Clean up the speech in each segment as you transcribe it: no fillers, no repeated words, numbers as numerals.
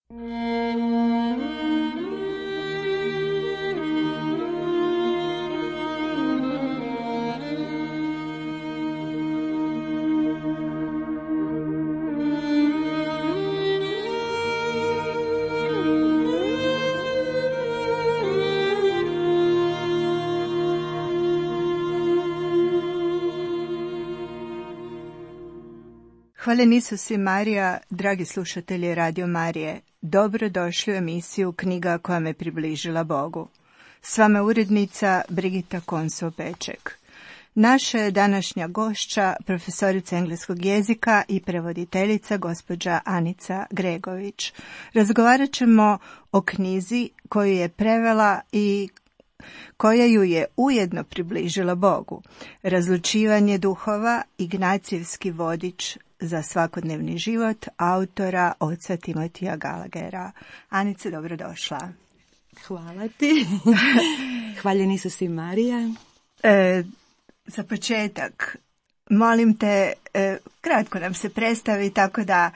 Hvala Isus i Marija, dragi slušatelji Radio Marije. Dobro došli u emisiju Knjiga koja me približila Bogu. S vama urednica Brigita Konso-Peček. Naša je današnja gošća, profesorica engleskog jezika i prevoditeljica gospođa Anica Gregović. Razgovarat ćemo o knjizi koju je prevela i koja ju je ujedno približila Bogu. Razlučivanje duhova, Ignacijevski vodič za svakodnevni život, autora oca Timotija Gallaghera. Anice, dobrodošla. Hvala ti. Hvaljen Isus i Marija. Za početak, molim te, kratko nam se predstavi tako da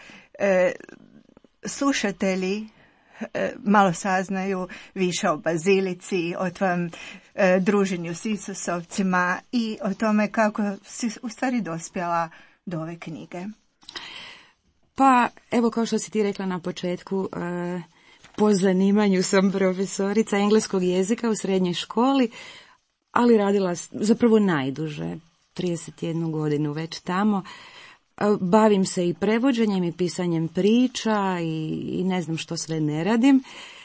slušatelji malo saznaju više o bazilici, o tvom druženju s Isusovcima i o tome kako si u stvari dospjela do ove knjige. Pa, evo kao što si ti rekla na početku, po zanimanju sam profesorica engleskog jezika u srednjoj školi, ali radila zapravo najduže, 31 godinu već tamo. Bavim se i prevođenjem i pisanjem priča i ne znam što sve ne radim.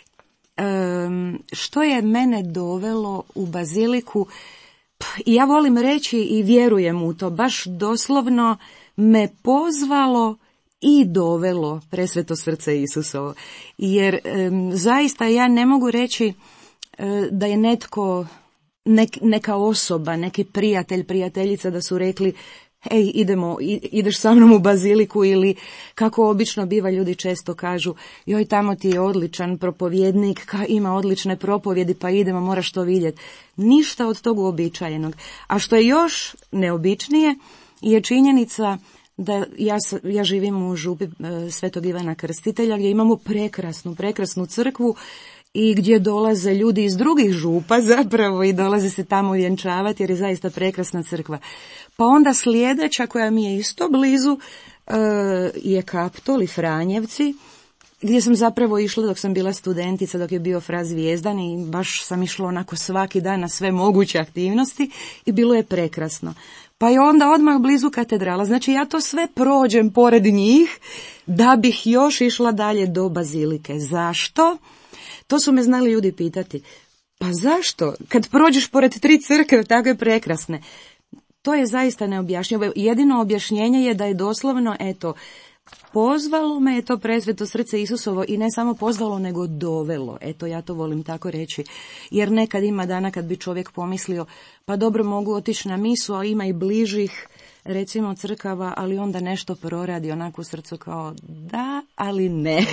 Što je mene dovelo u baziliku? Ja volim reći i vjerujem u to, baš doslovno me pozvalo i dovelo presveto srce Isusovo. Jer zaista ja ne mogu reći da je netko, neka osoba, neki prijatelj, prijateljica da su rekli hej, ideš sa mnom u baziliku, ili kako obično biva, ljudi često kažu joj, tamo ti je odličan propovjednik, ima odlične propovjedi, pa idemo, moraš to vidjeti. Ništa od tog uobičajenog. A što je još neobičnije je činjenica da ja živim u župi Svetog Ivana Krstitelja, gdje imamo prekrasnu crkvu i gdje dolaze ljudi iz drugih župa zapravo i dolaze se tamo vjenčavati jer je zaista prekrasna crkva. Pa onda sljedeća koja mi je isto blizu je Kaptol i Franjevci, gdje sam zapravo išla dok sam bila studentica, dok je bio Fra Zvijezdan i baš sam išla onako svaki dan na sve moguće aktivnosti i bilo je prekrasno. Pa je onda odmah blizu katedrala, znači ja to sve prođem pored njih da bih još išla dalje do bazilike. Zašto? To su me znali ljudi pitati. Pa zašto? Kad prođeš pored 3 crkve, tako je prekrasne. To je zaista neobjašnjivo. Jedino objašnjenje je da je doslovno, pozvalo me je to presveto srce Isusovo i ne samo pozvalo, nego dovelo. Ja to volim tako reći. Jer nekad ima dana kad bi čovjek pomislio, pa dobro, mogu otići na misu, a ima i bližih, recimo, crkava, ali onda nešto proradi onako u srcu kao da, ali ne.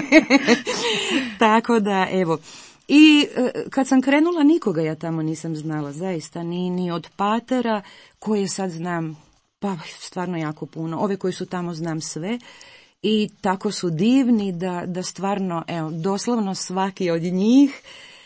Tako da, evo. I kad sam krenula, nikoga ja tamo nisam znala, zaista, ni od patera, koje sad znam, pa stvarno jako puno. Ove koji su tamo znam sve i tako su divni da stvarno, doslovno svaki od njih,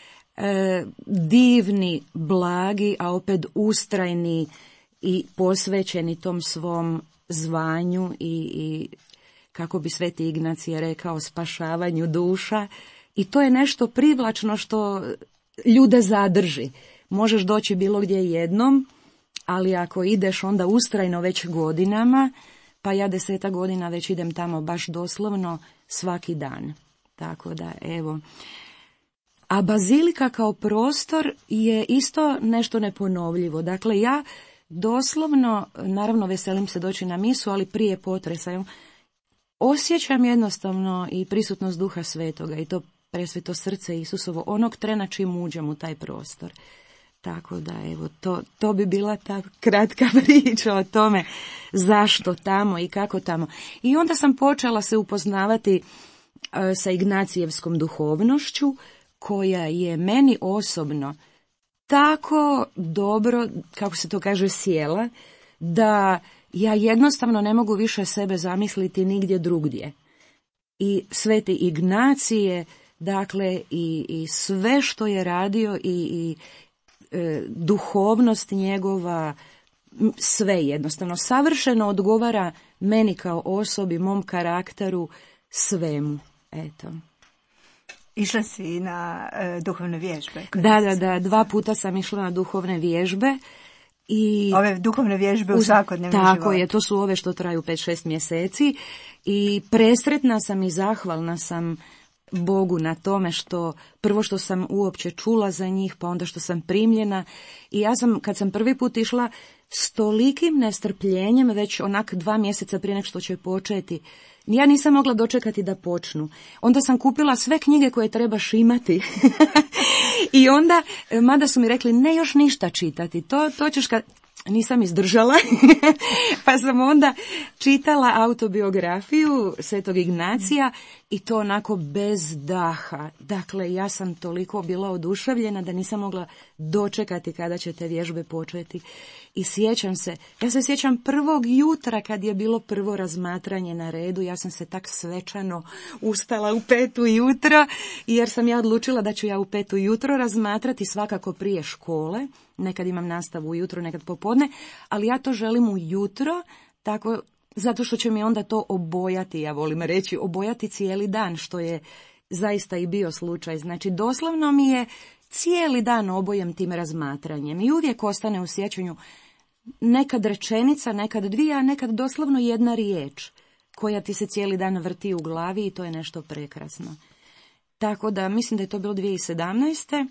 divni, blagi, a opet ustrajni i posvećeni tom svom zvanju i kako bi Sveti Ignacije rekao, spašavanju duša. I to je nešto privlačno što ljude zadrži. Možeš doći bilo gdje jednom, ali ako ideš onda ustrajno već godinama, pa ja 10 godina već idem tamo baš doslovno svaki dan. Tako da, evo. A bazilika kao prostor je isto nešto neponovljivo. Dakle, ja doslovno, naravno veselim se doći na misu, ali prije potresa osjećam jednostavno i prisutnost Duha Svetoga i to presveto srce Isusovo onog trena čim uđem u taj prostor. Tako da, evo, to bi bila ta kratka priča o tome zašto tamo i kako tamo. I onda sam počela se upoznavati sa Ignacijevskom duhovnošću, koja je meni osobno tako dobro, kako se to kaže, sjela, da ja jednostavno ne mogu više sebe zamisliti nigdje drugdje. i Sveti Ignacije, dakle i sve što je radio i duhovnost njegova, sve jednostavno savršeno odgovara meni kao osobi, mom karakteru, svemu. Eto. Išla si na duhovne vježbe? Da, 2 puta sam išla na duhovne vježbe. I ove duhovne vježbe u svakodnevnom životu. Tako je, to su ove što traju 5-6 mjeseci i presretna sam i zahvalna sam Bogu na tome što, prvo što sam uopće čula za njih, pa onda što sam primljena. I ja sam, kad sam prvi put išla, s tolikim nestrpljenjem, već onak 2 mjeseca prije nego što će početi, ja nisam mogla dočekati da počnu. Onda sam kupila sve knjige koje trebaš imati. I onda, mada su mi rekli, ne još ništa čitati, to ćeš kad... Nisam izdržala, pa sam onda čitala autobiografiju Svetog Ignacija i to onako bez daha. Dakle, ja sam toliko bila oduševljena da nisam mogla dočekati kada će te vježbe početi. I ja se sjećam prvog jutra kad je bilo prvo razmatranje na redu, ja sam se tak svečano ustala u 5 ujutro, jer sam ja odlučila da ću ja u 5 ujutro razmatrati, svakako prije škole. Nekad imam nastavu ujutro, nekad popodne, ali ja to želim ujutro, tako, zato što će mi onda to obojati, ja volim reći, obojati cijeli dan, što je zaista i bio slučaj. Znači, doslovno mi je cijeli dan obojem tim razmatranjem i uvijek ostane u sjećanju nekad rečenica, nekad 2, a nekad doslovno 1 riječ koja ti se cijeli dan vrti u glavi i to je nešto prekrasno. Tako da, mislim da je to bilo 2017.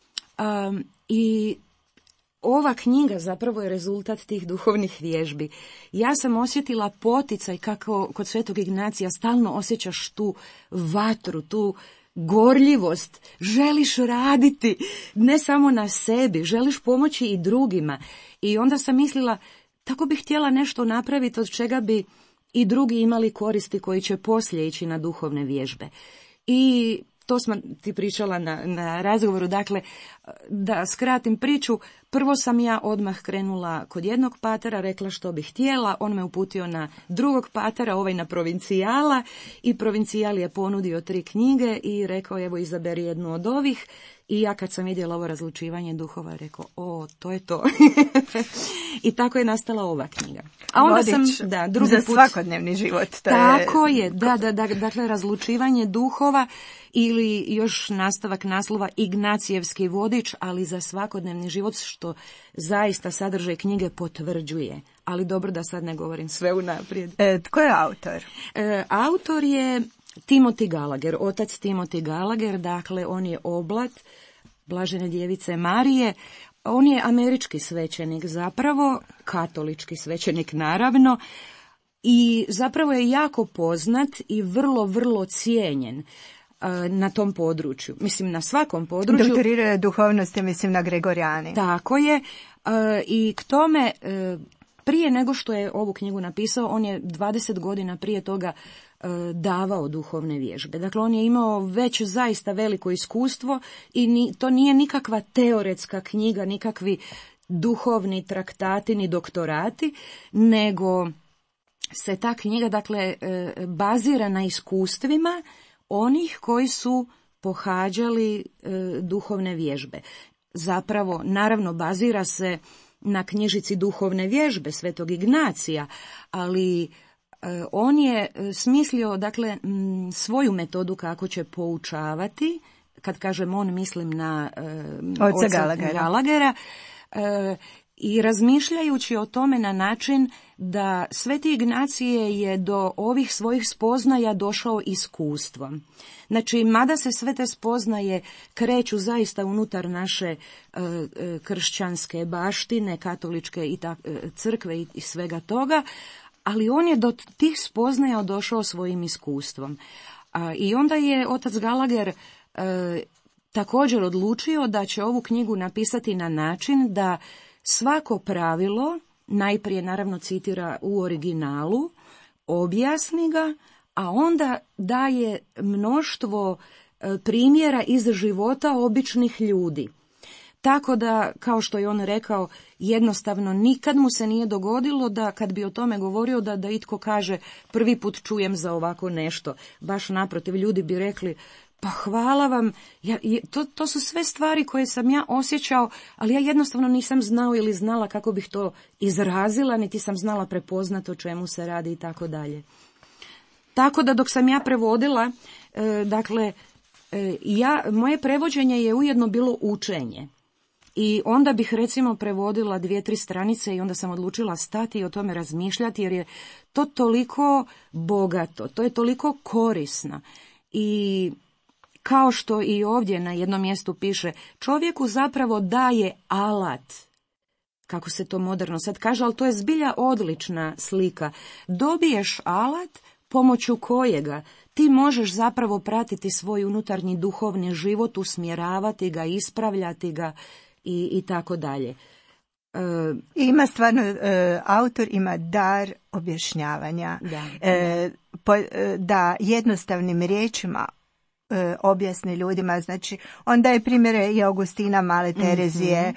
I ova knjiga zapravo je rezultat tih duhovnih vježbi. Ja sam osjetila poticaj kako kod Svetog Ignacija stalno osjećaš tu vatru, tu gorljivost, želiš raditi ne samo na sebi, želiš pomoći i drugima. I onda sam mislila, tako bih htjela nešto napraviti od čega bi i drugi imali koristi koji će poslije ići na duhovne vježbe. I to sam ti pričala na razgovoru, dakle, da skratim priču, prvo sam ja odmah krenula kod jednog patera, rekla što bih htjela, on me uputio na drugog patera, ovaj na provincijala, i provincijal je ponudio 3 knjige i rekao, evo, izaberi jednu od ovih. I ja kad sam vidjela ovo razlučivanje duhova, rekao, to je to. I tako je nastala ova knjiga. A onda Vodič sam, drugi za put, svakodnevni život. Tako je, dakle, razlučivanje duhova ili još nastavak naslova Ignacijevski vodič, ali za svakodnevni život, što zaista sadržaj knjige potvrđuje. Ali dobro da sad ne govorim sve unaprijed. Tko je autor? Autor je Timothy Gallagher, otac Timothy Gallagher, dakle on je oblat Blažene djevice Marije. On je američki svećenik zapravo, katolički svećenik naravno, i zapravo je jako poznat i vrlo, vrlo cijenjen na tom području. Mislim, na svakom području. Doktorirao duhovnosti, mislim, na Gregorijani. Tako je. I k tome, prije nego što je ovu knjigu napisao, on je 20 godina prije toga davao duhovne vježbe. Dakle, on je imao već zaista veliko iskustvo i to nije nikakva teoretska knjiga, nikakvi duhovni traktati ni doktorati, nego se ta knjiga, dakle, bazira na iskustvima onih koji su pohađali duhovne vježbe. Zapravo, naravno, bazira se na knjižici Duhovne vježbe Svetog Ignacija, ali on je smislio, dakle, svoju metodu kako će poučavati. Kad kažem on, mislim na oca Gallaghera. I razmišljajući o tome na način da Sveti Ignacije je do ovih svojih spoznaja došao iskustvom. Znači, mada se sve te spoznaje kreću zaista unutar naše kršćanske baštine, katoličke i crkve i svega toga, ali on je do tih spoznaja došao svojim iskustvom. I onda je otac Gallagher također odlučio da će ovu knjigu napisati na način da svako pravilo, najprije naravno citira u originalu, objasni ga, a onda daje mnoštvo primjera iz života običnih ljudi. Tako da, kao što je on rekao, jednostavno nikad mu se nije dogodilo da kad bi o tome govorio da itko kaže prvi put čujem za ovako nešto. Baš naprotiv, ljudi bi rekli pa hvala vam, to su sve stvari koje sam ja osjećao, ali ja jednostavno nisam znao ili znala kako bih to izrazila, niti sam znala prepoznati o čemu se radi i tako dalje. Tako da dok sam ja prevodila, moje prevođenje je ujedno bilo učenje. I onda bih recimo prevodila 2-3 stranice i onda sam odlučila stati i o tome razmišljati jer je to toliko bogato, to je toliko korisno. I kao što i ovdje na jednom mjestu piše, čovjeku zapravo daje alat, kako se to moderno sad kaže, ali to je zbilja odlična slika. Dobiješ alat pomoću kojega ti možeš zapravo pratiti svoj unutarnji duhovni život, usmjeravati ga, ispravljati ga i tako dalje. Ima stvarno, autor ima dar objašnjavanja, da jednostavnim riječima objasni ljudima, znači on daje primjere i Augustina, Male Terezije,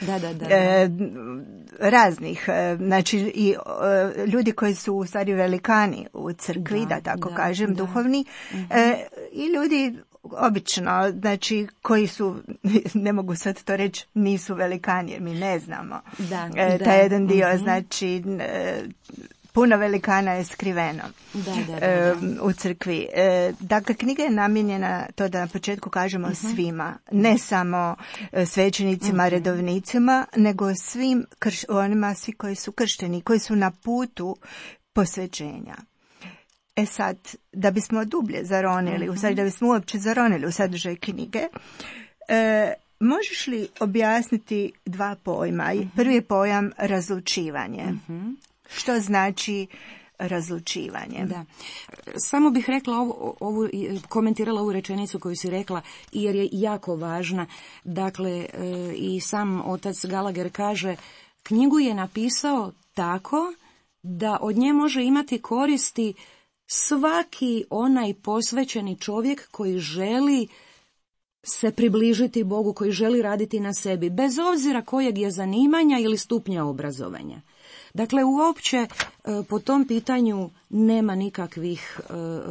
raznih, znači i ljudi koji su u stvari velikani u crkvi, da tako kažem, duhovni, i ljudi obično, znači koji su, ne mogu sad to reći, nisu velikani jer mi ne znamo. Taj jedan dio, znači puno velikana je skriveno u crkvi. Dakle, knjiga je namijenjena, to da na početku kažemo, svima, ne samo svećenicima, redovnicima, nego svim onima svi koji su kršteni, koji su na putu posvećenja. Sad, da bismo dublje zaronili, da bismo uopće zaronili u sadržaj knjige, možeš li objasniti 2 pojma? Prvi je pojam razlučivanje. Što znači razlučivanje? Da. Samo bih rekla komentirala ovu rečenicu koju si rekla, jer je jako važna. Dakle, i sam otac Gallagher kaže, knjigu je napisao tako da od nje može imati koristi svaki onaj posvećeni čovjek koji želi se približiti Bogu, koji želi raditi na sebi, bez obzira kojeg je zanimanja ili stupnja obrazovanja. Dakle, uopće po tom pitanju nema nikakvih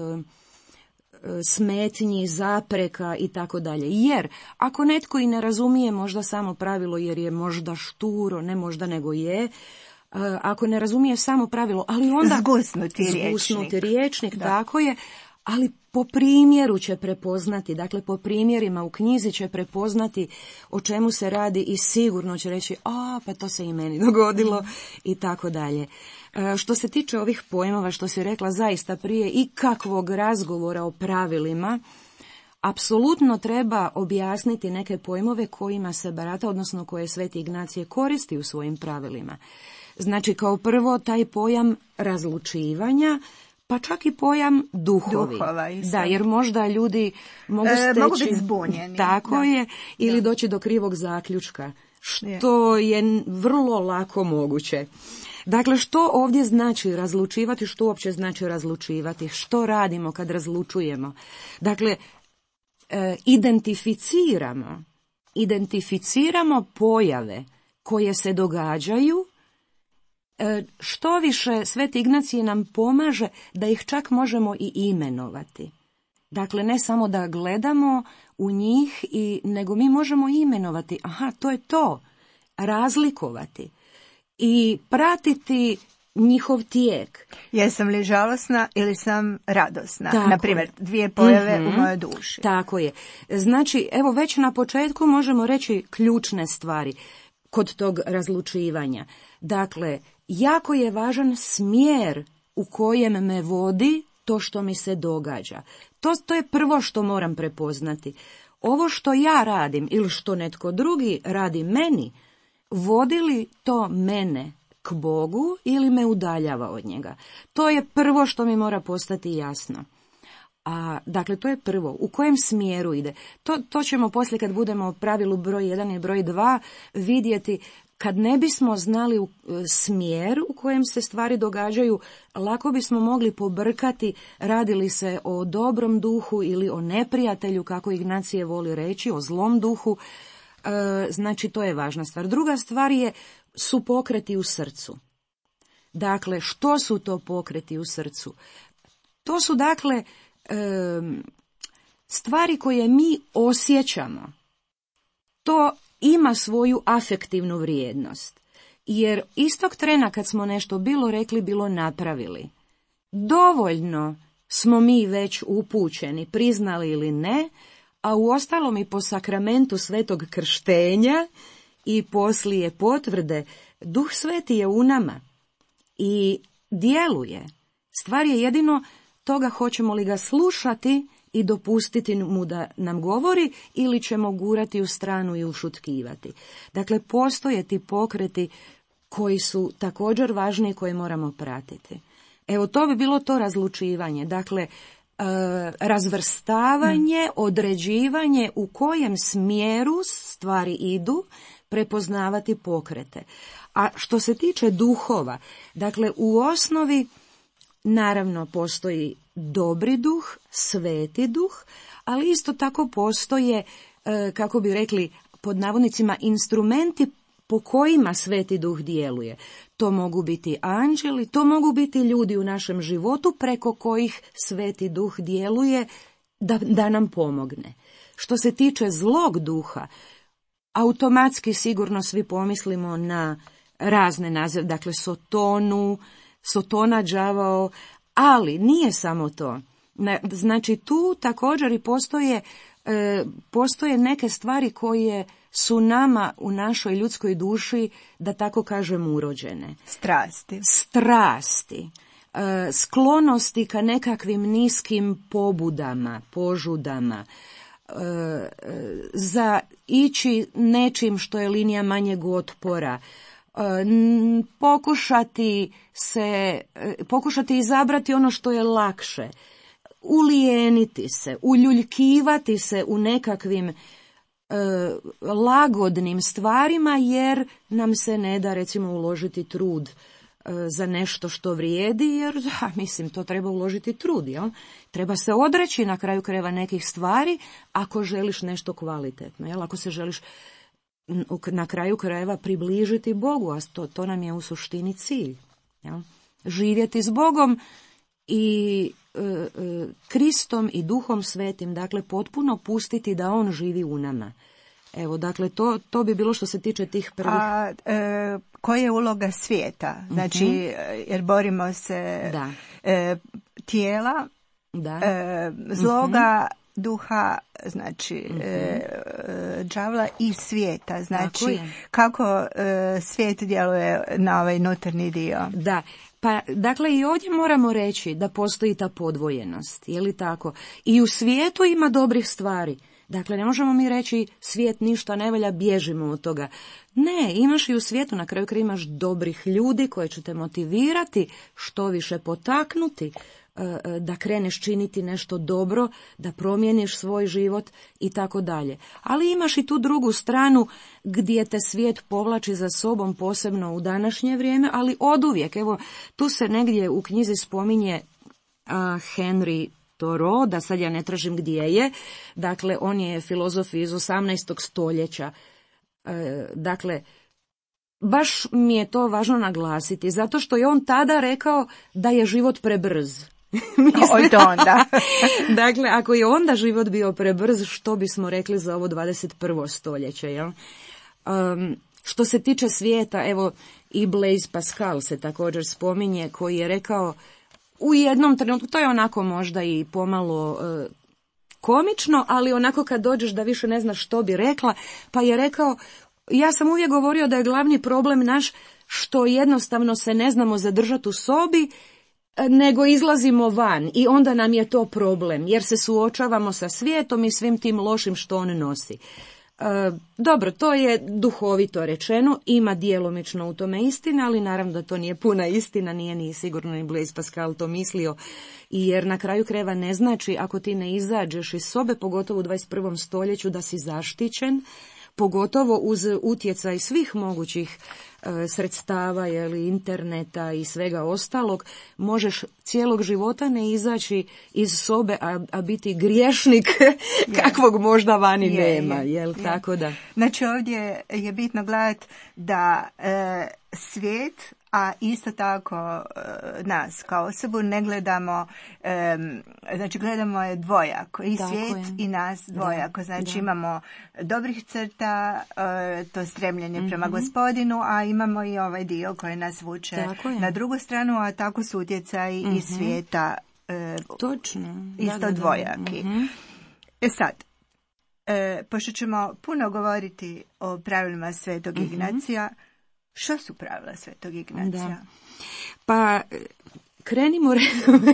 smetnji, zapreka i tako dalje. Jer ako netko i ne razumije možda samo pravilo jer je možda šturo, ne možda nego je, ako ne razumije samo pravilo, ali onda zgusnuti riječnik, da. Tako je, ali po primjeru će prepoznati, dakle po primjerima u knjizi će prepoznati o čemu se radi i sigurno će reći, pa to se i meni dogodilo i tako dalje. Što se tiče ovih pojmova, što si rekla, zaista prije ikakvog razgovora o pravilima, apsolutno treba objasniti neke pojmove kojima se barata, odnosno koje Sveti Ignacije koristi u svojim pravilima. Znači, kao prvo, taj pojam razlučivanja, pa čak i pojam duhovi. Da, jer možda ljudi mogu biti zbunjeni. Tako je, ili doći do krivog zaključka, što je vrlo lako moguće. Dakle, što ovdje znači razlučivati, što uopće znači razlučivati, što radimo kad razlučujemo? Dakle, identificiramo pojave koje se događaju. Što više, Sveti Ignacij nam pomaže da ih čak možemo i imenovati. Dakle, ne samo da gledamo u njih, nego mi možemo imenovati. To je to. Razlikovati. I pratiti njihov tijek. Jesam li žalosna ili sam radosna? Tako, naprimjer, 2 pojave u mojoj duši. Tako je. Znači, evo već na početku možemo reći ključne stvari kod tog razlučivanja. Dakle, jako je važan smjer u kojem me vodi to što mi se događa. To je prvo što moram prepoznati. Ovo što ja radim ili što netko drugi radi meni, vodi li to mene k Bogu ili me udaljava od njega? To je prvo što mi mora postati jasno. Dakle, to je prvo. U kojem smjeru ide? To ćemo poslije, kad budemo u pravilu broj 1 i broj 2, vidjeti. Kad ne bismo znali smjer u kojem se stvari događaju, lako bismo mogli pobrkati radi li se o dobrom duhu ili o neprijatelju, kako Ignacije voli reći, o zlom duhu. Znači, to je važna stvar. Druga stvar su pokreti u srcu. Dakle, što su to pokreti u srcu? To su, dakle, stvari koje mi osjećamo. To ima svoju afektivnu vrijednost. Jer istog trena kad smo nešto bilo rekli, bilo napravili, dovoljno smo mi već upućeni, priznali ili ne, a uostalom i po sakramentu svetog krštenja i poslije potvrde, Duh Sveti je u nama i djeluje. Stvar je jedino toga hoćemo li ga slušati i dopustiti mu da nam govori ili ćemo gurati u stranu i ušutkivati. Dakle, postoje ti pokreti koji su također važni i koje moramo pratiti. Evo, to bi bilo to razlučivanje. Dakle, razvrstavanje, određivanje u kojem smjeru stvari idu, prepoznavati pokrete. A što se tiče duhova, dakle, u osnovi naravno postoji dobri duh, sveti duh, ali isto tako postoje, kako bi rekli, pod navodnicima, instrumenti po kojima sveti duh djeluje. To mogu biti anđeli, to mogu biti ljudi u našem životu preko kojih sveti duh djeluje da nam pomogne. Što se tiče zlog duha, automatski sigurno svi pomislimo na razne nazive, dakle Sotona, đavao, ali nije samo to. Znači tu također i postoje neke stvari koje su nama u našoj ljudskoj duši, da tako kažem, urođene. Strasti, sklonosti ka nekakvim niskim pobudama, požudama, za ići nečim što je linija manjeg otpora, pokušati izabrati ono što je lakše, ulijeniti se, uljuljkivati se u nekakvim lagodnim stvarima, jer nam se ne da, recimo, uložiti trud za nešto što vrijedi, jer, to treba uložiti trud, jel? Treba se odreći na kraju krajeva nekih stvari ako želiš nešto kvalitetno, jel? Ako se želiš na kraju krajeva približiti Bogu, a to nam je u suštini cilj, jel? Živjeti s Bogom i Kristom i Duhom Svetim, dakle potpuno pustiti da On živi u nama. Evo, dakle, to bi bilo što se tiče tih prvih. A koja je uloga svijeta? Znači, jer borimo se tijela, zloga, duha, znači đavla i svijeta. Znači, kako svijet djeluje na ovaj unutarnji dio? Da. Pa, dakle, i ovdje moramo reći da postoji ta podvojenost, je li tako? I u svijetu ima dobrih stvari. Dakle, ne možemo mi reći svijet ništa ne valja, bježimo od toga. Ne, imaš i u svijetu, na kraju kraja imaš dobrih ljudi koji će te motivirati, što više potaknuti, da kreneš činiti nešto dobro, da promijeniš svoj život i tako dalje. Ali imaš i tu drugu stranu gdje te svijet povlači za sobom, posebno u današnje vrijeme, ali oduvijek. Evo, tu se negdje u knjizi spominje Henry Thoreau, da sad ja ne tražim gdje je. Dakle, on je filozof iz 18. stoljeća. Dakle, baš mi je to važno naglasiti, zato što je on tada rekao da je život prebrz. Od onda. Dakle, ako je onda život bio prebrz, što bismo rekli za ovo 21. stoljeće, jel? Što se tiče svijeta, evo, i Blaise Pascal se također spominje, koji je rekao u jednom trenutku, to je onako možda i pomalo komično, ali onako kad dođeš da više ne znaš što bi rekla, pa je rekao, ja sam uvijek govorio da je glavni problem naš što jednostavno se ne znamo zadržati u sobi, nego izlazimo van i onda nam je to problem, jer se suočavamo sa svijetom i svim tim lošim što on nosi. Dobro, to je duhovito rečeno, ima djelomično u tome istina, ali naravno da to nije puna istina, nije ni sigurno ni Blaise Pascal to mislio, jer na kraju krajeva ne znači ako ti ne izađeš iz sobe, pogotovo u 21. stoljeću, da si zaštićen, pogotovo uz utjecaj svih mogućih sredstava, interneta i svega ostalog, možeš cijelog života ne izaći iz sobe, a biti griješnik kakvog možda vani nema, jel? Tako da. Znači ovdje je bitno gledati da svijet, a isto tako nas kao osobu ne gledamo, znači gledamo je dvojako, i tako svijet je. I nas dvojako, znači imamo dobrih crta, to stremljenje prema gospodinu, a imamo i ovaj dio koji nas vuče na drugu stranu, a tako su utjecaji i svijeta točno. Isto dvojaki. Sad, pošto ćemo puno govoriti o pravilima Svetog Ignacija, što su pravila Svetog Ignacija? Pa, krenimo redom.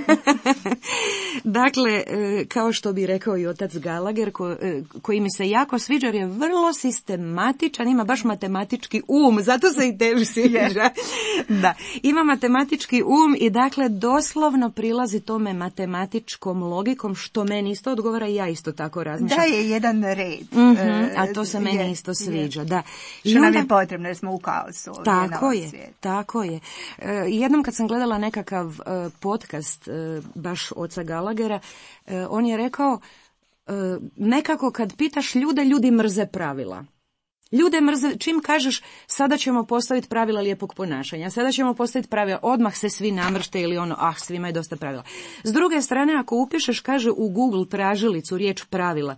Dakle, kao što bi rekao i otac Gallagher, koji mi se jako sviđa, jer je vrlo sistematičan, ima baš matematički zato se i tebi sviđa. Da, ima matematički i dakle doslovno prilazi tome matematičkom logikom, što meni isto odgovara i ja isto tako razmišljam. Da, je jedan red. A to se meni isto sviđa, da. Što nam je potrebno, jer smo u kaosu. Tako je. Jednom kad sam gledala nekakav podcast baš oca Gallaghera, on je rekao, nekako kad pitaš ljude, ljudi mrze pravila. Ljude mrze, čim kažeš sada ćemo postaviti pravila lijepog ponašanja, sada ćemo postaviti pravila, odmah se svi namršte ili svima je dosta pravila. S druge strane, ako upišeš, kaže u Google tražilicu riječ pravila,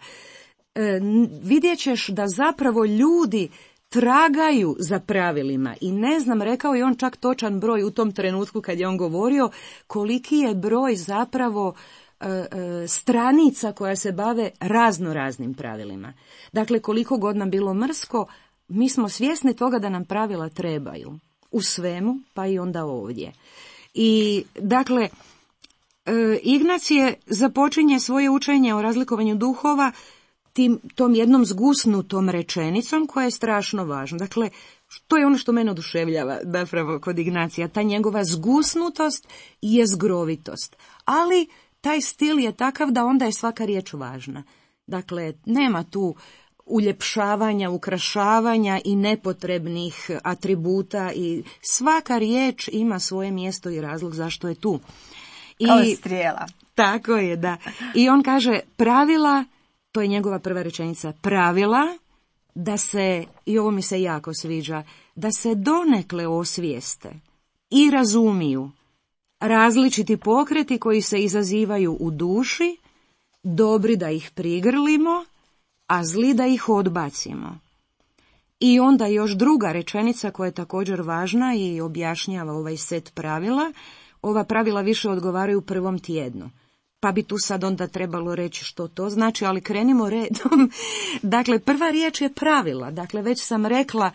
vidjet ćeš da zapravo ljudi tragaju za pravilima i ne znam, rekao je on čak točan broj u tom trenutku kad je on govorio koliki je broj zapravo stranica koja se bave raznim pravilima. Dakle, koliko god nam bilo mrsko, mi smo svjesni toga da nam pravila trebaju u svemu, pa i onda ovdje. I dakle, Ignacije započinje svoje učenje o razlikovanju duhova tom jednom zgusnutom rečenicom koja je strašno važna. Dakle, to je ono što mene oduševljava zapravo kod Ignacija, ta njegova zgusnutost i jezgrovitost. Ali taj stil je takav da onda je svaka riječ važna. Dakle, nema tu uljepšavanja, ukrašavanja i nepotrebnih atributa i svaka riječ ima svoje mjesto i razlog zašto je tu. Kao strijela. Tako je, da. I on kaže pravila, to je njegova prva rečenica, pravila da se, i ovo mi se jako sviđa, da se donekle osvijeste i razumiju različiti pokreti koji se izazivaju u duši, dobri da ih prigrlimo, a zli da ih odbacimo. I onda još druga rečenica koja je također važna i objašnjava ovaj set pravila. Ova pravila više odgovaraju prvom tjednu. Pa bi tu sad onda trebalo reći što to znači, ali krenimo redom. Dakle, prva riječ je pravila. Dakle, već sam rekla,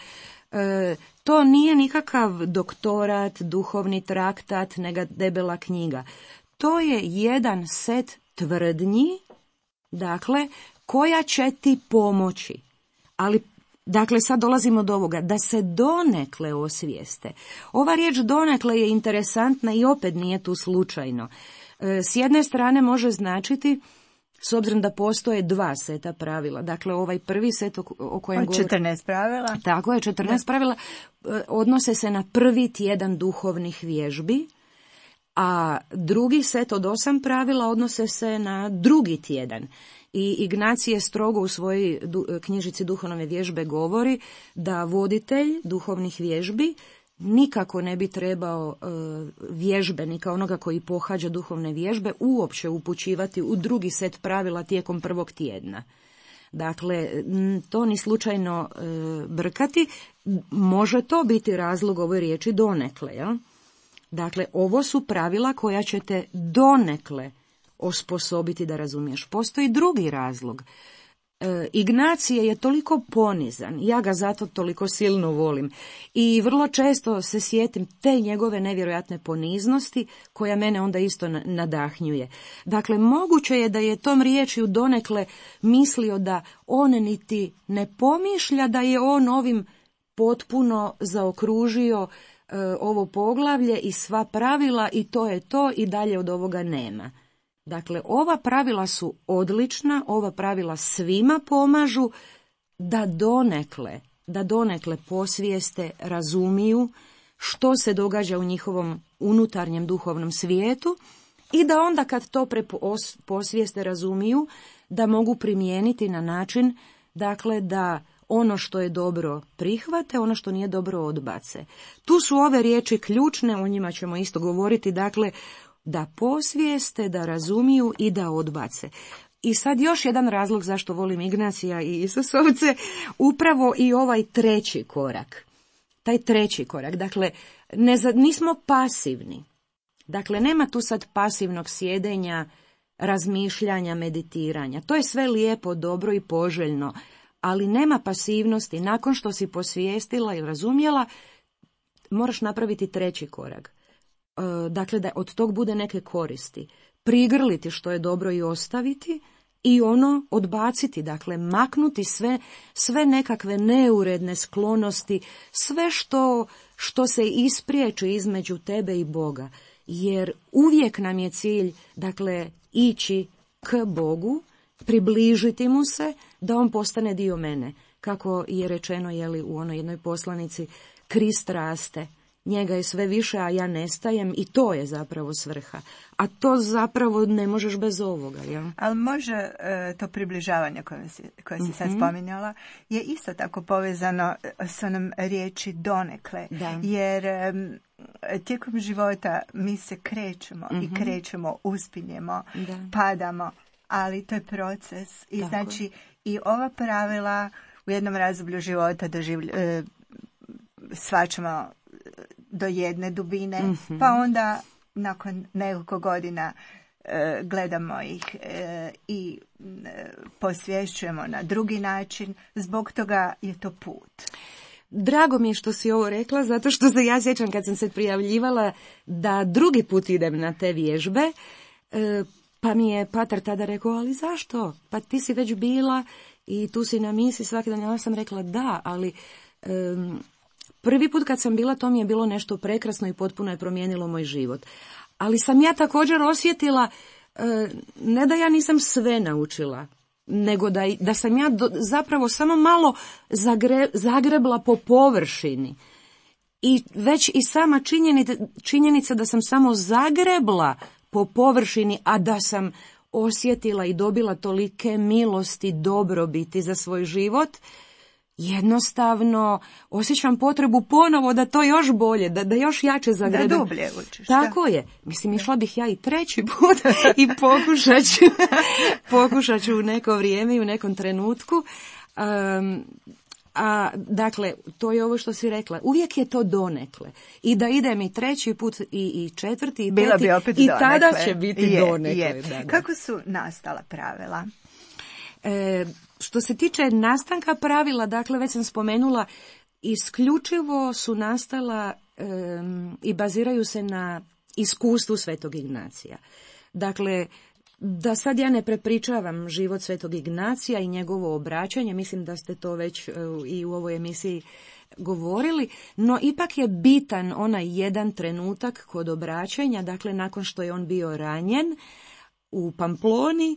to nije nikakav doktorat, duhovni traktat, nego debela knjiga. To je jedan set tvrdnji, dakle, koja će ti pomoći. Ali, dakle, sad dolazimo do ovoga, da se donekle osvijeste. Ova riječ donekle je interesantna i opet nije tu slučajno. S jedne strane može značiti, s obzirom da postoje dva seta pravila, dakle ovaj prvi set o kojem govorim, 14 pravila. Tako je, 14 pravila odnose se na prvi tjedan duhovnih vježbi, a drugi set od 8 pravila odnose se na drugi tjedan. I Ignacije strogo u svojoj knjižici Duhovne vježbe govori da voditelj duhovnih vježbi nikako ne bi trebao vježbenika, onoga koji pohađa duhovne vježbe, uopće upućivati u drugi set pravila tijekom prvog tjedna. Dakle, to ni slučajno brkati. Može to biti razlog ovoj riječi donekle. Ja? Dakle, ovo su pravila koja ćete donekle osposobiti da razumiješ. Postoji drugi razlog. Ignacije je toliko ponizan, ja ga zato toliko silno volim i vrlo često se sjetim te njegove nevjerojatne poniznosti koja mene onda isto nadahnjuje. Dakle, moguće je da je tom riječju donekle mislio da on niti ne pomišlja da je on ovim potpuno zaokružio ovo poglavlje i sva pravila i to je to i dalje od ovoga nema. Dakle, ova pravila su odlična, ova pravila svima pomažu da donekle posvijeste, razumiju što se događa u njihovom unutarnjem duhovnom svijetu i da onda kad to posvijeste, razumiju, da mogu primijeniti na način, dakle, da ono što je dobro prihvate, ono što nije dobro odbace. Tu su ove riječi ključne, o njima ćemo isto govoriti, dakle, da posvijeste, da razumiju i da odbace. I sad još jedan razlog zašto volim Ignacija i Isusovce, upravo i ovaj treći korak. Taj treći korak, dakle, nismo pasivni. Dakle, nema tu sad pasivnog sjedenja, razmišljanja, meditiranja. To je sve lijepo, dobro i poželjno, ali nema pasivnosti. Nakon što si posvijestila i razumjela, moraš napraviti treći korak. Dakle, da od tog bude neke koristi. Prigrliti što je dobro i ostaviti i ono odbaciti, dakle maknuti sve nekakve neuredne sklonosti, sve što se ispriječi između tebe i Boga. Jer uvijek nam je cilj, dakle, ići k Bogu, približiti mu se, da on postane dio mene. Kako je rečeno, u onoj jednoj poslanici, Krist raste. Njega je sve više, a ja nestajem, i to je zapravo svrha. A to zapravo ne možeš bez ovoga. Jel? Ali može to približavanje koje si sad spominjala je isto tako povezano s onom riječi donekle. Da. Jer tijekom života mi se krećemo i krećemo, uspinjemo, padamo, ali to je proces. I tako. Znači i ova pravila u jednom razdoblju života shvaćamo do jedne dubine, pa onda nakon nekoliko godina gledamo ih i posvješćujemo na drugi način. Zbog toga je to put. Drago mi je što si ovo rekla, zato što se ja sjećam kad sam se prijavljivala da drugi put idem na te vježbe, pa mi je pater tada rekao, ali zašto? Pa ti si već bila i tu si na misi svaki dan. Ja sam rekla da, ali prvi put kad sam bila, to mi je bilo nešto prekrasno i potpuno je promijenilo moj život. Ali sam ja također osjetila, ne da ja nisam sve naučila, nego da sam ja zapravo samo malo zagrebla po površini. I već i sama činjenica da sam samo zagrebla po površini, a da sam osjetila i dobila tolike milosti, dobrobiti za svoj život, jednostavno osjećam potrebu ponovo da to još bolje, da još jače zagrebem. Da dublje učiš. Tako je. Mislim, išla bih ja i treći put i pokušat ću u neko vrijeme i u nekom trenutku. Dakle, to je ovo što si rekla. Uvijek je to donekle. I da idem i treći put i četvrti i peti, bi opet i donekle. Tada će biti donekle. Da. Kako su nastala pravila? Što se tiče nastanka pravila, dakle, već sam spomenula, isključivo su nastala i baziraju se na iskustvu Svetog Ignacija. Dakle, da sad ja ne prepričavam život Svetog Ignacija i njegovo obraćanje, mislim da ste to već i u ovoj emisiji govorili, no ipak je bitan onaj jedan trenutak kod obraćanja, dakle, nakon što je on bio ranjen u Pamploni,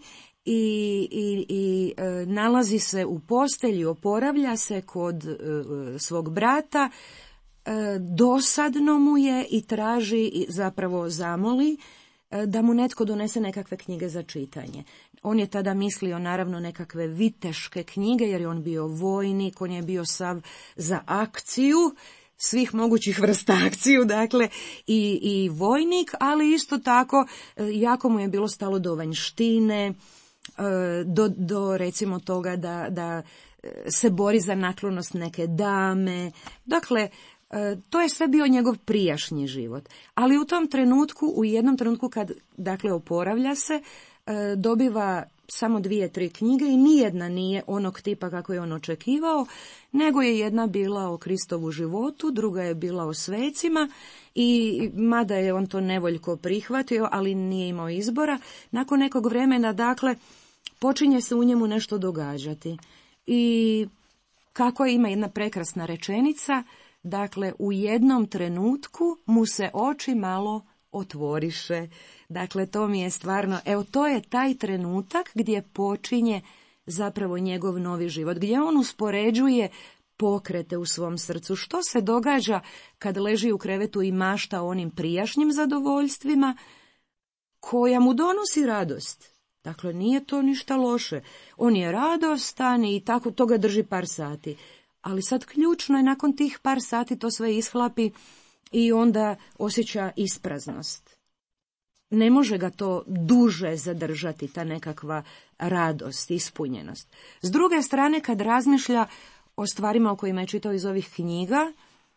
i nalazi se u postelji, oporavlja se kod svog brata, dosadno mu je i traži, zapravo zamoli, da mu netko donese nekakve knjige za čitanje. On je tada mislio naravno nekakve viteške knjige, jer je on bio vojnik, on je bio sav za akciju, svih mogućih vrsta akciju, dakle, i vojnik, ali isto tako jako mu je bilo stalo do vanjštine, do recimo toga da se bori za naklonost neke dame. Dakle, to je sve bio njegov prijašnji život. Ali u tom trenutku, u jednom trenutku kad, dakle, oporavlja se, dobiva samo 2-3 knjige i nijedna nije onog tipa kako je on očekivao, nego je jedna bila o Kristovu životu, druga je bila o svecima i mada je on to nevoljko prihvatio, ali nije imao izbora, nakon nekog vremena, dakle, počinje se u njemu nešto događati. I kako ima jedna prekrasna rečenica, dakle, u jednom trenutku mu se oči malo otvoriše. Dakle, to mi je stvarno, to je taj trenutak gdje počinje zapravo njegov novi život, gdje on uspoređuje pokrete u svom srcu. Što se događa kad leži u krevetu i mašta o onim prijašnjim zadovoljstvima koja mu donosi radost? Dakle, nije to ništa loše. On je radostan i tako toga drži par sati. Ali sad ključno je nakon tih par sati to sve ishlapi i onda osjeća ispraznost. Ne može ga to duže zadržati, ta nekakva radost, ispunjenost. S druge strane, kad razmišlja o stvarima o kojima je čitao iz ovih knjiga,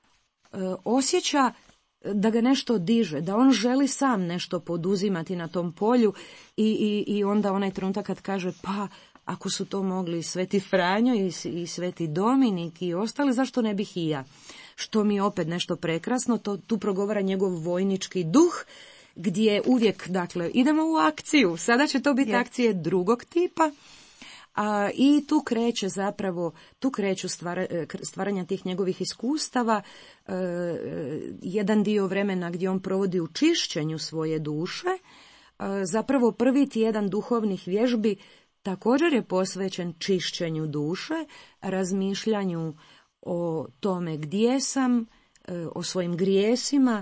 osjeća da ga nešto diže, da on želi sam nešto poduzimati na tom polju i onda onaj trenutak kad kaže pa ako su to mogli Sveti Franjo i Sveti Dominik i ostali, zašto ne bih i ja? Što mi je opet nešto prekrasno, tu progovara njegov vojnički duh, gdje uvijek, dakle, idemo u akciju, sada će to biti akcije drugog tipa, i tu kreću stvaranja tih njegovih iskustava, jedan dio vremena gdje on provodi u čišćenju svoje duše, zapravo prvi tjedan duhovnih vježbi također je posvećen čišćenju duše, razmišljanju o tome gdje sam, o svojim grijesima,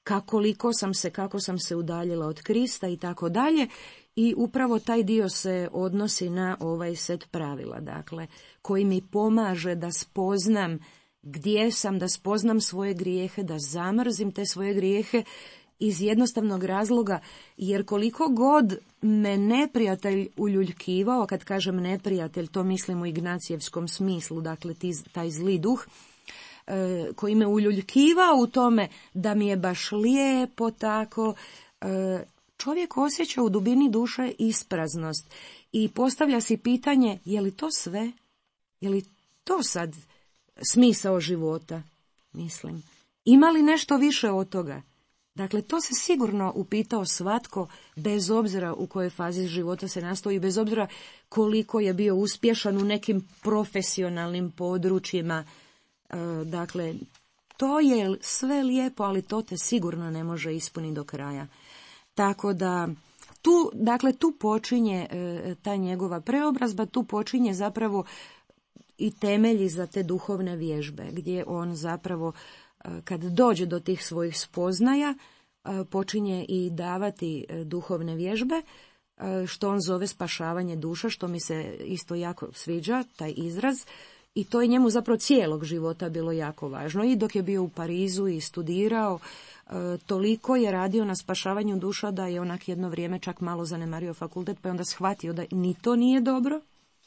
kako sam se udaljila od Krista i tako dalje. I upravo taj dio se odnosi na ovaj set pravila, dakle, koji mi pomaže da spoznam gdje sam, da spoznam svoje grijehe, da zamrzim te svoje grijehe iz jednostavnog razloga, jer koliko god me neprijatelj uljuljkivao, kad kažem neprijatelj, to mislim u ignacijevskom smislu, dakle taj zli duh, koji me uljuljkivao u tome da mi je baš lijepo tako, čovjek osjeća u dubini duše ispraznost i postavlja si pitanje, je li to sve? Je li to sad smisao života? Mislim, ima li nešto više od toga? Dakle, to se sigurno upitao svatko, bez obzira u kojoj fazi života se nastoji, bez obzira koliko je bio uspješan u nekim profesionalnim područjima. Dakle, to je sve lijepo, ali to te sigurno ne može ispuniti do kraja. Tako da, tu počinje ta njegova preobrazba, tu počinje zapravo i temelji za te duhovne vježbe, gdje on zapravo, kad dođe do tih svojih spoznaja, počinje i davati duhovne vježbe, što on zove spašavanje duša, što mi se isto jako sviđa, taj izraz, i to je njemu zapravo cijelog života bilo jako važno. I dok je bio u Parizu i studirao, toliko je radio na spašavanju duša da je onak jedno vrijeme čak malo zanemario fakultet, pa je onda shvatio da ni to nije dobro.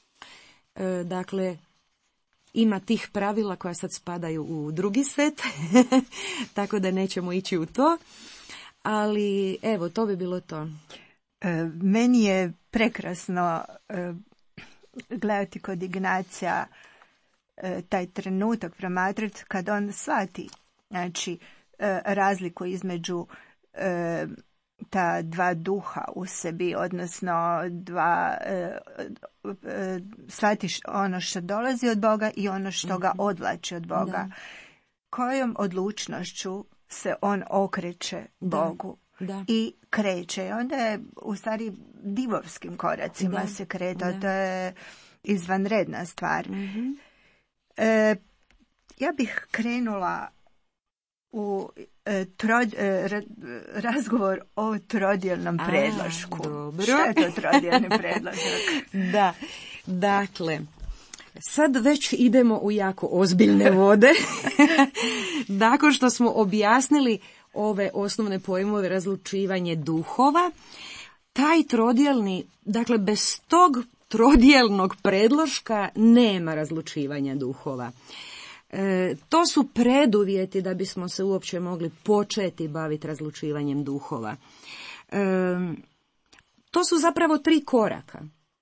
Dakle, ima tih pravila koja sad spadaju u drugi set, tako da nećemo ići u to. Ali evo, to bi bilo to. Meni je prekrasno gledati kod Ignacija taj trenutak promatrati kad on shvati, znači, razliku između ta dva duha u sebi, odnosno shvatiš ono što dolazi od Boga i ono što ga odvlači od Boga. Da. Kojom odlučnošću se on okreće Bogu i kreće. Onda je u stvari divovskim koracima se kretao. To je izvanredna stvar. Mm-hmm. Ja bih krenula u razgovor o trodjelnom predlošku. Dobro. Što je to trodjelni predložak? Da, dakle, sad već idemo u jako ozbiljne vode. Nakon što smo objasnili ove osnovne pojmove, razlučivanje duhova, taj trodjelni, dakle bez tog trodjelnog predloška nema razlučivanja duhova. To su preduvjeti da bismo se uopće mogli početi baviti razlučivanjem duhova. To su zapravo tri koraka.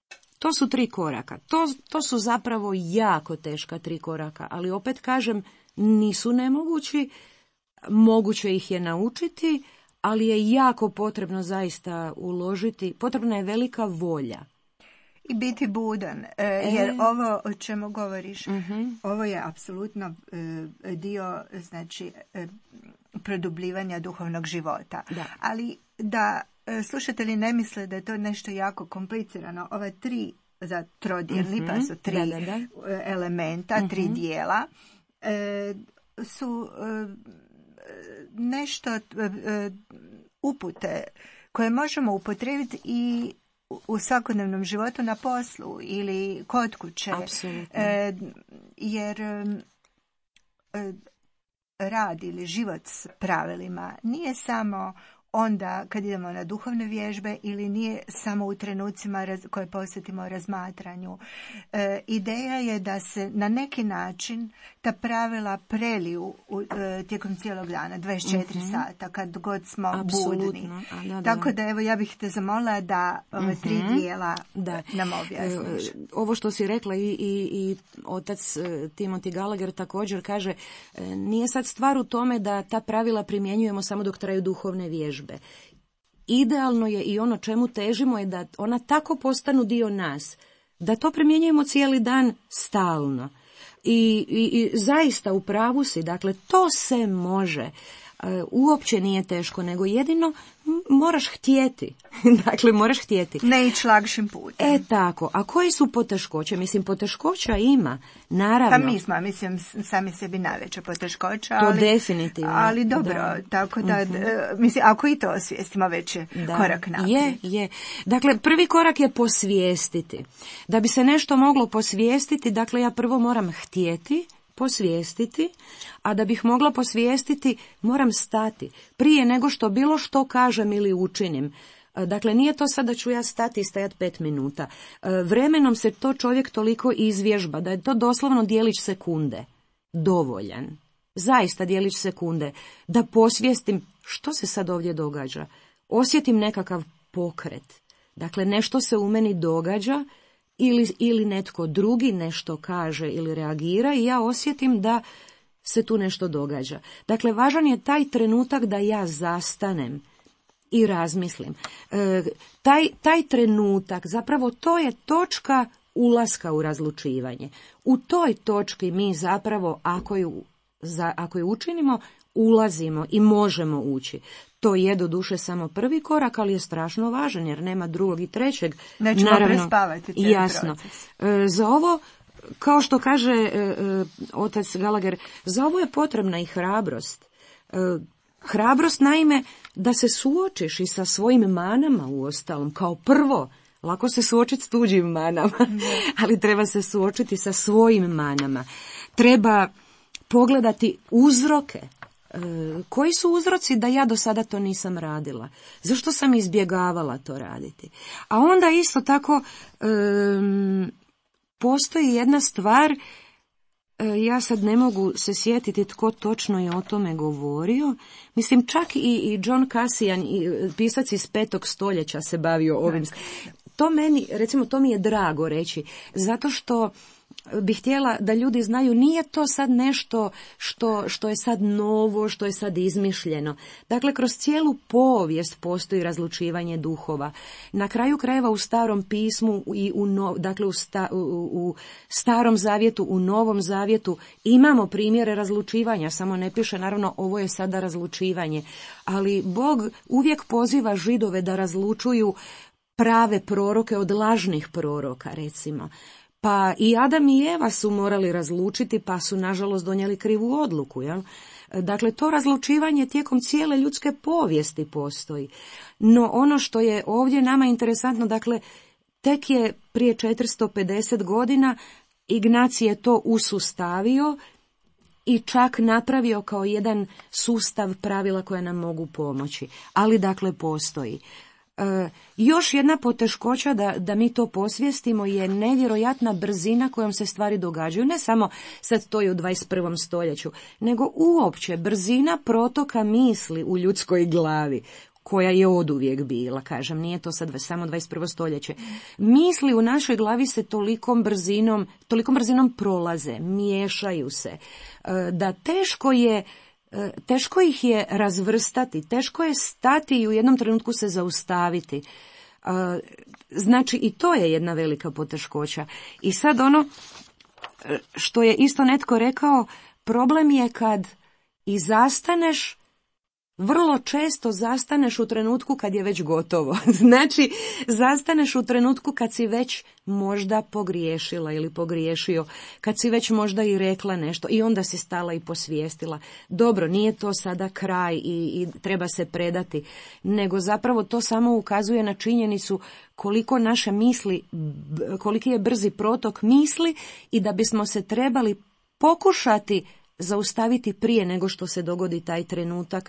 To su zapravo jako teška 3 koraka, ali opet kažem, nisu nemogući, moguće ih je naučiti, ali je jako potrebno zaista uložiti, potrebna je velika volja. I biti budan, jer ovo o čemu govoriš, ovo je apsolutno dio, znači, produbljivanja duhovnog života. Da. Ali da slušatelji ne misle da je to nešto jako komplicirano, ova 3 za trodjelni, pa su 3 elementa, 3 dijela, su nešto upute koje možemo upotrijebiti i u svakodnevnom životu na poslu ili kod kuće. Jer rad ili život s pravilima nije samo onda kad idemo na duhovne vježbe ili nije samo u trenucima koje posvetimo razmatranju. Ideja je da se na neki način ta pravila preliju tijekom cijelog dana, 24 sata, kad god smo budni. Tako da evo ja bih te zamolila da ove 3 dijela nam objasniš. Ovo što si rekla i otac Timothy Gallagher također kaže, nije sad stvar u tome da ta pravila primjenjujemo samo dok traju duhovne vježbe. Idealno je i ono čemu težimo je da ona tako postanu dio nas, da to primjenjujemo cijeli dan stalno. I zaista u pravu si, dakle to se može. Uopće nije teško, nego jedino moraš htjeti. Dakle, moraš htjeti. Ne ići lakšim putem. Tako. A koji su poteškoće? Mislim, poteškoća ima, naravno. Pa mi smo, mislim, sami sebi najveća poteškoća. To definitivno. Ali dobro, tako da, mislim, ako i to osvijestimo, već je korak naprijed. Je. Dakle, prvi korak je posvijestiti. Da bi se nešto moglo posvijestiti, dakle, ja prvo moram htjeti posvijestiti, a da bih mogla posvijestiti, moram stati. Prije nego što bilo što kažem ili učinim. Dakle, nije to sad da ću ja stati i stajati 5 minuta. Vremenom se to čovjek toliko izvježba, da je to doslovno dijelić sekunde. Dovoljan. Zaista dijelić sekunde. Da posvijestim što se sad ovdje događa. Osjetim nekakav pokret. Dakle, nešto se u meni događa, ili netko drugi nešto kaže ili reagira i ja osjetim da se tu nešto događa. Dakle, važan je taj trenutak da ja zastanem i razmislim. Taj trenutak, zapravo to je točka ulaska u razlučivanje. U toj točki mi zapravo, ako ju učinimo, ulazimo i možemo ući. To je doduše samo prvi korak, ali je strašno važan, jer nema drugog i trećeg. Nećemo prespavati cijeli jasno. proces. Za ovo, kao što kaže otac Gallagher, za ovo je potrebna i hrabrost. Hrabrost, naime, da se suočiš i sa svojim manama uostalom, kao prvo. Lako se suočiti s tuđim manama, ali treba se suočiti sa svojim manama. Treba pogledati uzroke. Koji su uzroci da ja do sada to nisam radila? Zašto sam izbjegavala to raditi? A onda isto tako postoji jedna stvar, ja sad ne mogu se sjetiti tko točno je o tome govorio. Mislim, čak i John Cassian, pisac iz 5. stoljeća, se bavio ovim. To meni, recimo, to mi je drago reći, zato što bih htjela da ljudi znaju, nije to sad nešto što je sad novo, što je sad izmišljeno. Dakle, kroz cijelu povijest postoji razlučivanje duhova. Na kraju krajeva u Starom pismu i u Starom zavjetu, u Novom zavjetu imamo primjere razlučivanja, samo ne piše naravno ovo je sada razlučivanje. Ali Bog uvijek poziva Židove da razlučuju prave proroke od lažnih proroka, recimo. Pa i Adam i Eva su morali razlučiti, pa su nažalost donijeli krivu odluku. Jel? Dakle, to razlučivanje tijekom cijele ljudske povijesti postoji. No ono što je ovdje nama interesantno, dakle, tek je prije 450 godina Ignacij je to usustavio i čak napravio kao jedan sustav pravila koja nam mogu pomoći. Ali, dakle, postoji. Još jedna poteškoća da mi to posvijestimo je nevjerojatna brzina kojom se stvari događaju. Ne samo sad to je u 21. stoljeću, nego uopće brzina protoka misli u ljudskoj glavi, koja je oduvijek bila, kažem, nije to sad samo 21. stoljeće. Misli u našoj glavi se tolikom brzinom prolaze, miješaju se, da teško ih je razvrstati, teško je stati i u jednom trenutku se zaustaviti. Znači i to je jedna velika poteškoća. I sad ono što je isto netko rekao, problem je kad i zastaneš vrlo često zastaneš u trenutku kad je već gotovo. Znači, zastaneš u trenutku kad si već možda pogriješila ili pogriješio, kad si već možda i rekla nešto i onda si stala i posvijestila. Dobro, nije to sada kraj i treba se predati, nego zapravo to samo ukazuje na činjenicu koliko naše misli, koliki je brzi protok misli i da bismo se trebali pokušati zaustaviti prije nego što se dogodi taj trenutak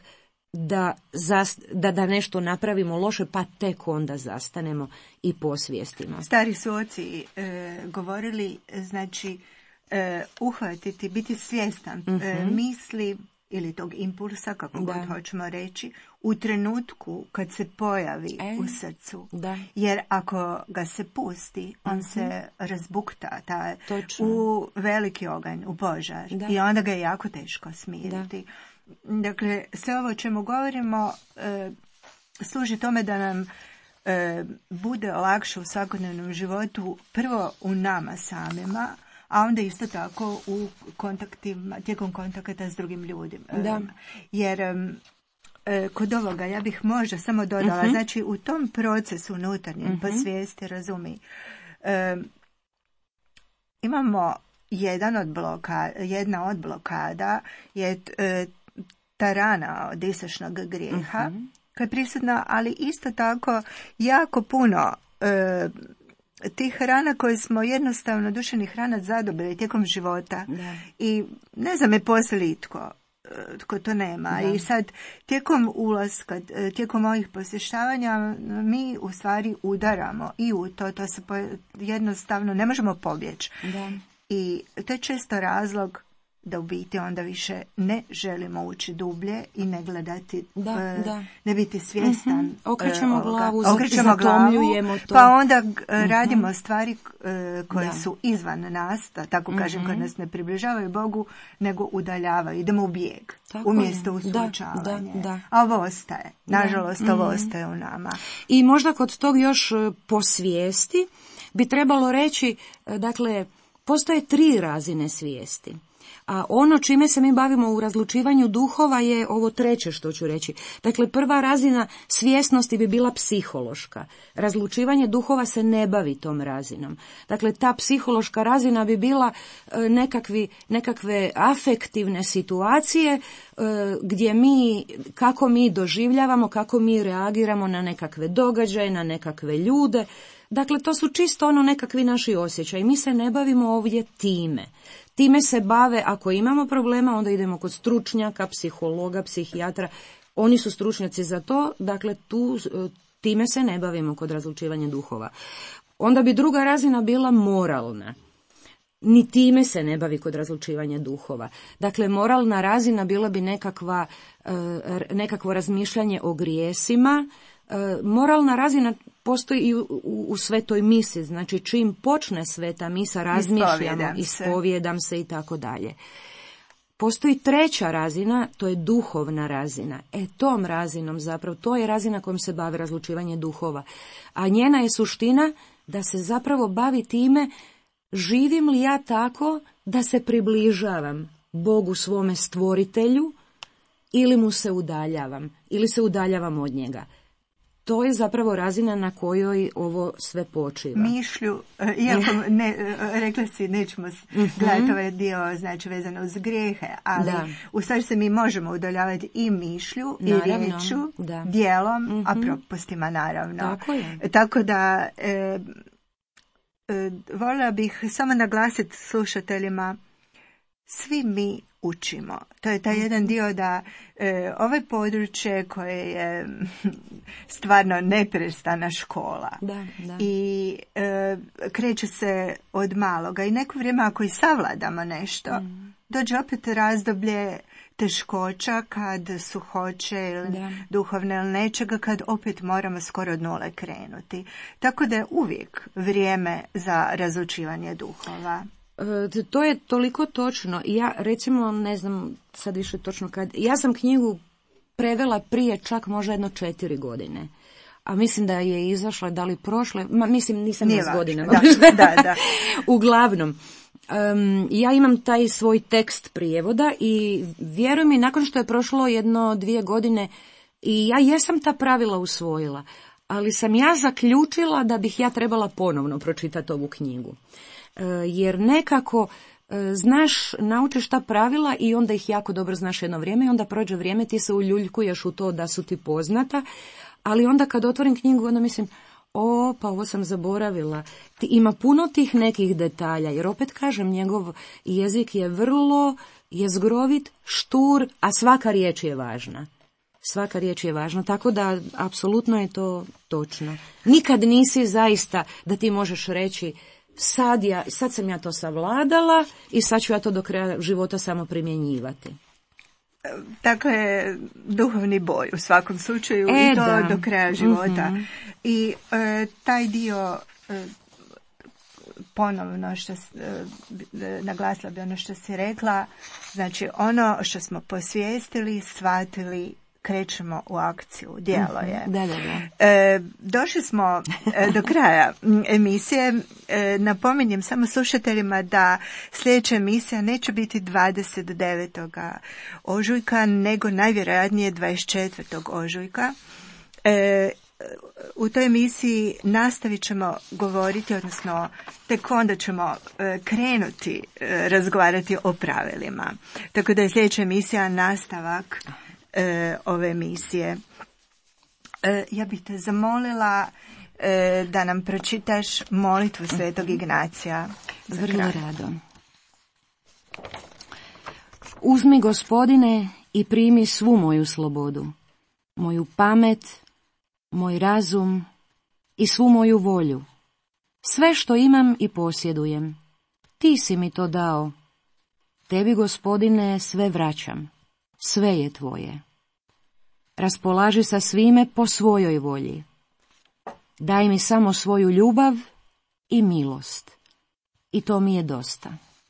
da nešto napravimo loše, pa tek onda zastanemo i posvijestimo. Stari su oci govorili, znači, uhvatiti, biti svjestan misli ili tog impulsa, kako god hoćemo reći, u trenutku kad se pojavi u srcu. Da. Jer ako ga se pusti, on se razbukta u veliki oganj, u požar. Da. I onda ga je jako teško smiriti. Da. Dakle, sve ovo o čemu govorimo služi tome da nam bude lakše u svakodnevnom životu, prvo u nama samima, a onda isto tako u kontaktima, tijekom kontakta s drugim ljudima. Da. Jer kod ovoga ja bih možda samo dodala, znači u tom procesu unutarnjem posvijesti, razumi, imamo jedna od blokada je ta rana od isašnog grijeha koja je prisutna, ali isto tako jako puno tih rana koje smo jednostavno, duševnih rana, zadobili tijekom života. Da. I ne znam je poslije tko to nema. Da. I sad tijekom ulaska, tijekom ovih posještavanja mi u stvari udaramo i u to se jednostavno ne možemo pobjeći. Da. I to je često razlog da u biti onda više ne želimo ući dublje i ne gledati, ne biti svjestan. Okrećemo glavu, zatomljujemo to. Pa onda radimo stvari koje su izvan nas, da tako kažem, koje nas ne približavaju Bogu, nego udaljavaju. Idemo u bijeg, umjesto u suočavanje. A ovo ostaje. Nažalost, ovo ostaje u nama. I možda kod tog još posvijesti bi trebalo reći, dakle, postoje 3 razine svijesti. A ono čime se mi bavimo u razlučivanju duhova je ovo 3. što ću reći. Dakle, prva razina svjesnosti bi bila psihološka. Razlučivanje duhova se ne bavi tom razinom. Dakle, ta psihološka razina bi bila nekakve afektivne situacije gdje kako mi doživljavamo, kako mi reagiramo na nekakve događaje, na nekakve ljude. Dakle, to su čisto nekakvi naši osjećaji. Mi se ne bavimo ovdje time. Time se bave, ako imamo problema, onda idemo kod stručnjaka, psihologa, psihijatra. Oni su stručnjaci za to, dakle time se ne bavimo kod razlučivanja duhova. Onda bi druga razina bila moralna. Ni time se ne bavi kod razlučivanja duhova. Dakle, moralna razina bila bi nekakvo razmišljanje o grijesima. Moralna razina postoji i u svetoj misi, znači čim počne sveta misa razmišljamo, ispovijedam se i tako dalje. Postoji 3. razina, to je duhovna razina. Tom razinom zapravo, to je razina kojom se bavi razlučivanje duhova. A njena je suština da se zapravo bavi time živim li ja tako da se približavam Bogu svome stvoritelju ili mu se udaljavam, ili se udaljavam od njega. To je zapravo razina na kojoj ovo sve počiva. Mišlju, iako rekla si, nećemo gledati ovaj dio, znači vezano uz grijehe, ali u stvari se mi možemo udaljavati i mišlju, i riječu, dijelom, a propustima naravno. Tako da voljela bih samo naglasiti slušateljima, svi mi učimo. To je taj jedan dio da ovo područje koje je stvarno neprestana škola. I kreće se od maloga i neko vrijeme ako i savladamo nešto, dođe opet razdoblje teškoća kad suhoće ili duhovne ili nečega, kad opet moramo skoro od nule krenuti. Tako da je uvijek vrijeme za razlučivanje duhova. To je toliko točno. Ja recimo, ne znam sad više točno kad, ja sam knjigu prevela prije čak možda 4 godine. A mislim da je izašla, da li prošle, mislim nisam s godinama. Da. Uglavnom, Ja imam taj svoj tekst prijevoda i vjeruj mi, nakon što je prošlo 1-2 godine i ja jesam ta pravila usvojila, ali sam ja zaključila da bih ja trebala ponovno pročitati ovu knjigu. Jer nekako znaš, naučiš ta pravila i onda ih jako dobro znaš jedno vrijeme i onda prođe vrijeme, ti se uljuljkuješ u to da su ti poznata, ali onda kad otvorim knjigu onda mislim, pa ovo sam zaboravila. Ima puno tih nekih detalja, jer opet kažem, njegov jezik je vrlo jezgrovit, štur, a svaka riječ je važna. Svaka riječ je važna, tako da apsolutno je to točno. Nikad nisi zaista da ti možeš reći sad sam ja to savladala i sad ću ja to do kraja života samo primjenjivati. Dakle, duhovni boj u svakom slučaju i to da. Do kraja života. Mm-hmm. I taj dio ponovno što naglasila bi ono što si rekla, znači ono što smo posvijestili, shvatili, krećemo u akciju, djelo je. Da. Došli smo do kraja emisije. Napominjem samo slušateljima da sljedeća emisija neće biti 29. ožujka, nego najvjerojatnije 24. ožujka. U toj emisiji nastavit ćemo govoriti, odnosno tek onda ćemo krenuti razgovarati o pravilima. Tako da je sljedeća emisija nastavak ove emisije. Ja bih te zamolila da nam pročitaš molitvu Svetog Ignacija. Vrlo rado. Uzmi, Gospodine, i primi svu moju slobodu, moju pamet, moj razum i svu moju volju. Sve što imam i posjedujem, ti si mi to dao. Tebi, Gospodine, sve vraćam. Sve je tvoje. Raspolaži sa svime po svojoj volji. Daj mi samo svoju ljubav i milost. I to mi je dosta.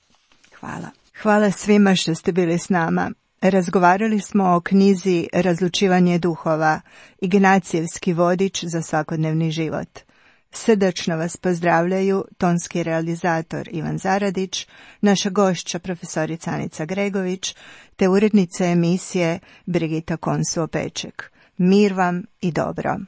Hvala. Hvala svima što ste bili s nama. Razgovarali smo o knjizi Razlučivanje duhova, Ignacijevski vodič za svakodnevni život. Srdačno vas pozdravljaju tonski realizator Ivan Zaradić, naša gošća profesorica Anica Gregović, te urednica emisije Brigita Konsuo-Peček. Mir vam i dobro.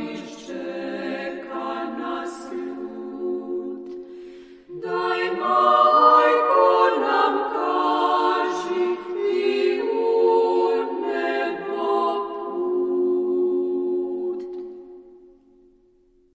Daj